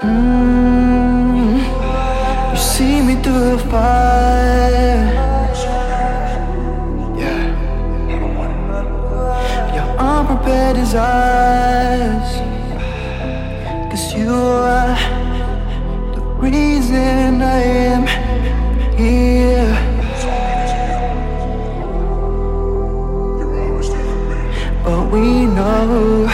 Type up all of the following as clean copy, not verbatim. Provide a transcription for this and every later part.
You see me through the fire. Yeah. Your unprepared desires. 'Cause you are the reason I am here. But we know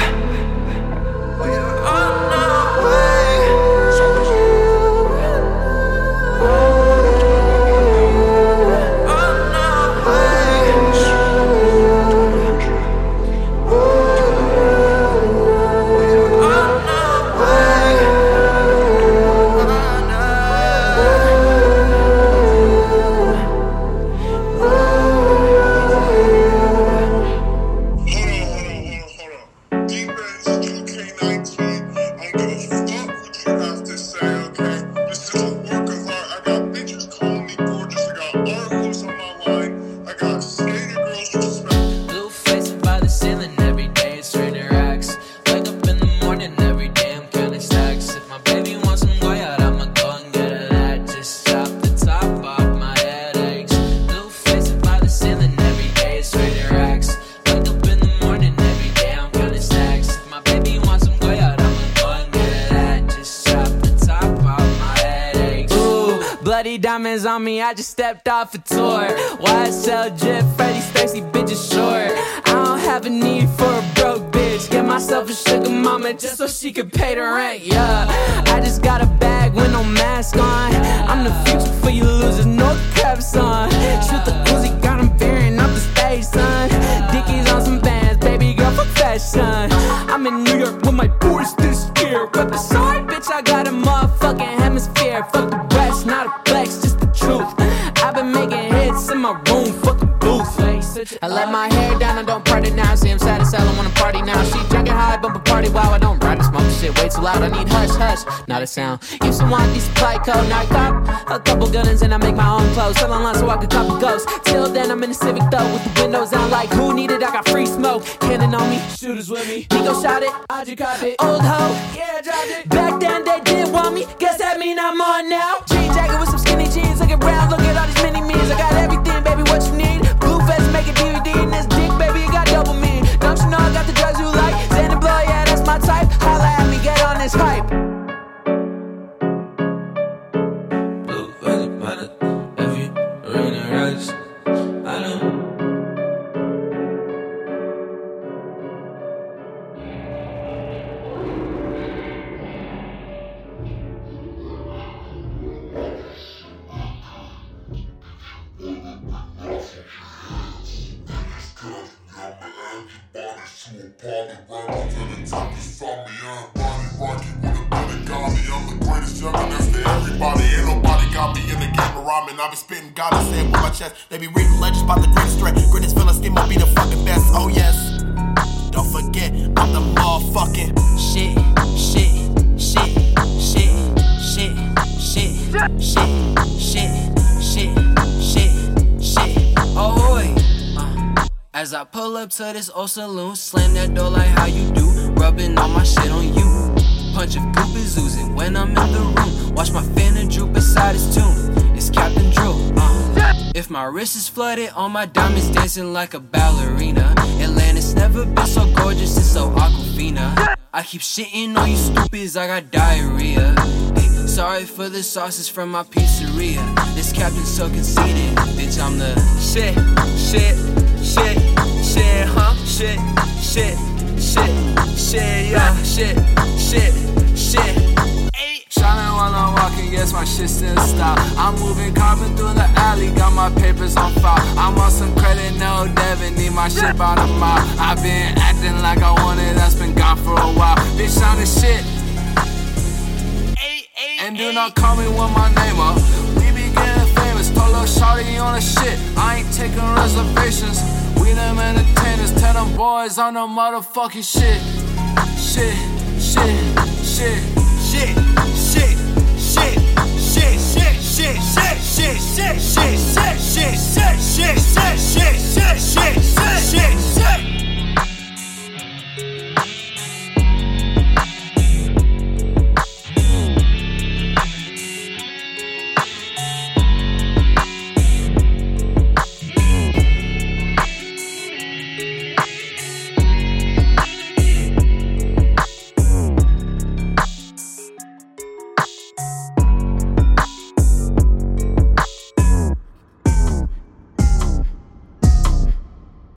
bloody diamonds on me, I just stepped off a tour. YSL drip, Freddie Stacy, bitches short. I don't have a need for a broke bitch. Get myself a sugar mama just so she could pay the rent, yeah. I just got a bag with no mask on. I'm the future for you losers, no caps on. Shoot the Uzi, got him bearing up the stage, son. Dickies on some Vans, baby girl, fuck fashion. I'm in New York with my boys this year. But beside, bitch, I got a motherfucking hemisphere. Fuck the West, not a flex, just the truth. I've been making hits in my room, fuck the booth. I let my hair down, I don't party now. See, I'm sad as hell, I wanna party now. She drinking high, bump a party while I don't ride and smoke shit way too loud. I need hush, hush, not a sound. Used to want these supply code, now I cop a couple guns and I make my own clothes. Sell online so I can cop a ghost. Till then, I'm in the Civic though, with the windows down like who needed? I got free smoke. Cannon on me, shooters with me. Nico shot it, I just caught it. Old hoe, yeah, I dropped it. Back then they didn't want me, guess that mean I'm on now. Jean jacket with some skinny jeans, look around, look at all these mini me's. I got everything, baby, what you need. Blue vest, make a DVD, and this dick, baby, it got double me. Don't you know I got the drugs you like? Xander blow, yeah, that's my type. Holla at me, get on this hype. Blue vest, matter, if you running rights, I know. I be spitting God and saying with my chest. They be reading legends about the greatest threat. Greatest villain scheme will be the fucking best. Oh yes. Don't forget, I'm the motherfucking shit, shit, shit, shit, shit, shit, shit, shit, shit, shit, shit. Oh boy. As I pull up to this old saloon, slam that door like how you do, rubbing all my shit on you. Punch of goop is oozing when I'm in the room. Watch my fan and droop beside his tomb. It's Captain Drew. If my wrist is flooded, all my diamonds dancing like a ballerina. Atlantis never been so gorgeous, it's so Aquafina. I keep shitting on you stupids, I got diarrhea. Hey, sorry for the sauces from my pizzeria. This captain's so conceited, bitch, I'm the shit, shit, shit, shit, huh? Shit, shit, shit, shit, yeah, shit, shit, shit. Shining while I'm walking, yes, my shit still style. I'm moving carbon through the alley, got my papers on file. I'm on some credit, no debit, need my shit by the mile. I've been acting like I want it, that's been gone for a while. Bitch, I'm the shit. And do not call me with my name up. We be getting famous, Polo shawty on the shit. I ain't taking reservations. We them entertainers, tell them boys on the motherfucking shit. Shit, shit, shit.